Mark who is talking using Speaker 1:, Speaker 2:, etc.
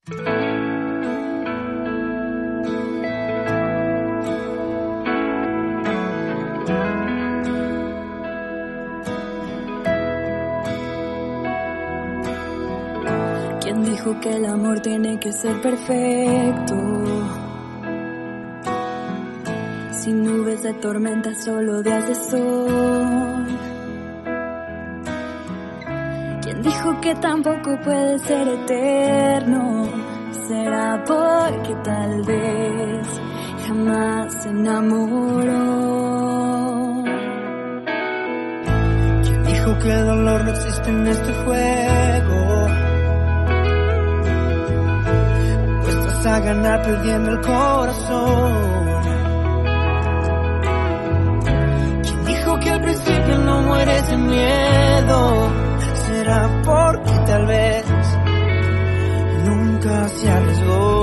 Speaker 1: ¿Quién dijo que el amor tiene que ser perfecto? Sin nubes de tormenta, solo días de sol. ¿Quién dijo que tampoco puede ser eterno? Será porque tal vez jamás se enamoró.
Speaker 2: ¿Quién dijo que el dolor no existe en este juego? Puestos a ganar perdiendo el corazón. Que al principio no mueres de miedo, será porque tal vez nunca se arriesgó.